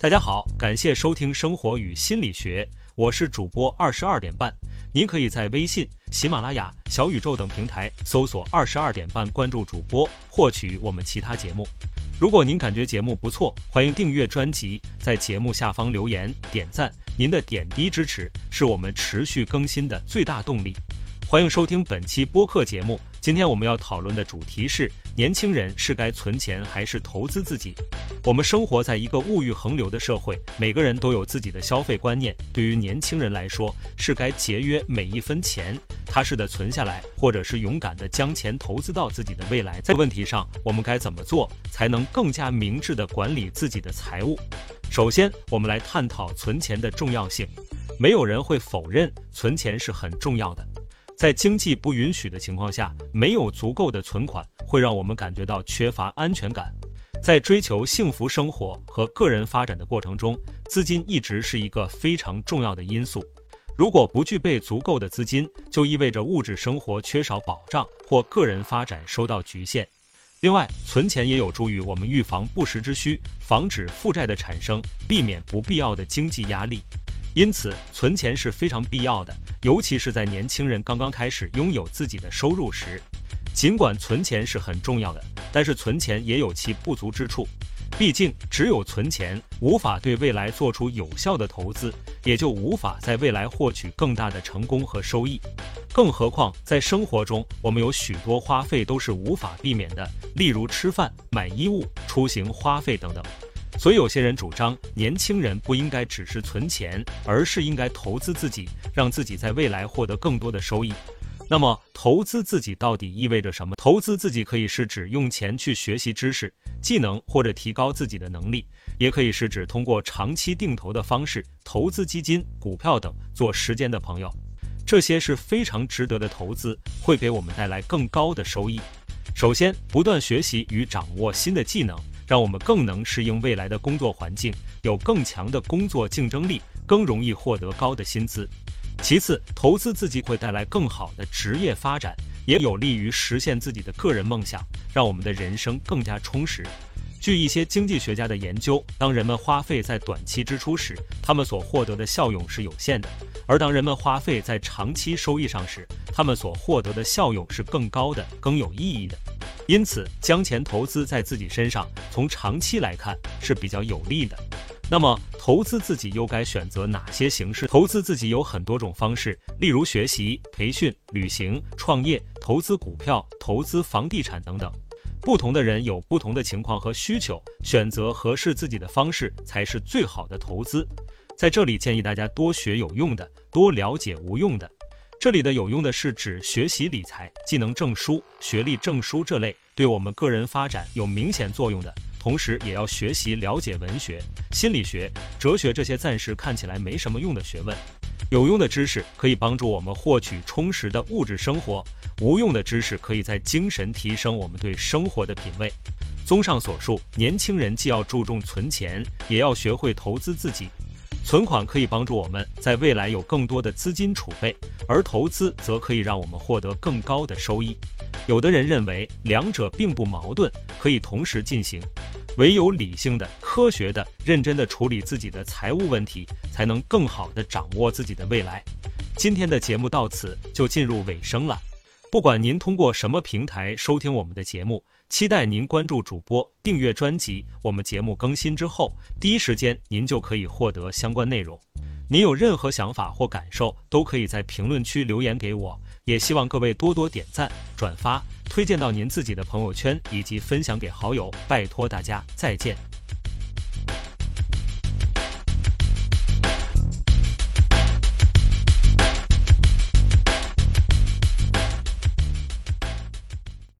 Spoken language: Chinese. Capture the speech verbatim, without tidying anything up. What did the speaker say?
大家好，感谢收听生活与心理学，我是主播二十二点半。您可以在微信、喜马拉雅、小宇宙等平台搜索二十二点半，关注主播，获取我们其他节目。如果您感觉节目不错，欢迎订阅专辑，在节目下方留言点赞，您的点滴支持是我们持续更新的最大动力。欢迎收听本期播客节目。今天我们要讨论的主题是：年轻人是该存钱还是投资自己？我们生活在一个物欲横流的社会，每个人都有自己的消费观念。对于年轻人来说，是该节约每一分钱，踏实的存下来，或者是勇敢的将钱投资到自己的未来。在问题上，我们该怎么做才能更加明智的管理自己的财务？首先，我们来探讨存钱的重要性。没有人会否认存钱是很重要的。在经济不允许的情况下，没有足够的存款会让我们感觉到缺乏安全感。在追求幸福生活和个人发展的过程中，资金一直是一个非常重要的因素。如果不具备足够的资金，就意味着物质生活缺少保障或个人发展受到局限。另外，存钱也有助于我们预防不时之需，防止负债的产生，避免不必要的经济压力。因此，存钱是非常必要的，尤其是在年轻人刚刚开始拥有自己的收入时。尽管存钱是很重要的，但是存钱也有其不足之处。毕竟，只有存钱，无法对未来做出有效的投资，也就无法在未来获取更大的成功和收益。更何况，在生活中，我们有许多花费都是无法避免的，例如吃饭、买衣物、出行花费等等。所以有些人主张，年轻人不应该只是存钱，而是应该投资自己，让自己在未来获得更多的收益。那么，投资自己到底意味着什么？投资自己可以是指用钱去学习知识、技能或者提高自己的能力，也可以是指通过长期定投的方式，投资基金、股票等，做时间的朋友。这些是非常值得的投资，会给我们带来更高的收益。首先，不断学习与掌握新的技能，让我们更能适应未来的工作环境，有更强的工作竞争力，更容易获得高的薪资。其次，投资自己会带来更好的职业发展，也有利于实现自己的个人梦想，让我们的人生更加充实。据一些经济学家的研究，当人们花费在短期支出时，他们所获得的效用是有限的；而当人们花费在长期收益上时，他们所获得的效用是更高的、更有意义的。因此，将钱投资在自己身上，从长期来看是比较有利的。那么，投资自己又该选择哪些形式？投资自己有很多种方式，例如学习、培训、旅行、创业、投资股票、投资房地产等等。不同的人有不同的情况和需求，选择合适自己的方式才是最好的投资。在这里建议大家多学有用的，多了解无用的。这里的有用的是指学习理财、技能证书、学历证书这类对我们个人发展有明显作用的，同时也要学习了解文学、心理学、哲学这些暂时看起来没什么用的学问。有用的知识可以帮助我们获取充实的物质生活，无用的知识可以在精神提升我们对生活的品味。综上所述，年轻人既要注重存钱，也要学会投资自己。存款可以帮助我们在未来有更多的资金储备，而投资则可以让我们获得更高的收益。有的人认为两者并不矛盾，可以同时进行。唯有理性的、科学的、认真的处理自己的财务问题，才能更好地掌握自己的未来。今天的节目到此就进入尾声了。不管您通过什么平台收听我们的节目，期待您关注主播，订阅专辑，我们节目更新之后，第一时间您就可以获得相关内容。您有任何想法或感受，都可以在评论区留言给我，也希望各位多多点赞、转发，推荐到您自己的朋友圈，以及分享给好友，拜托大家，再见。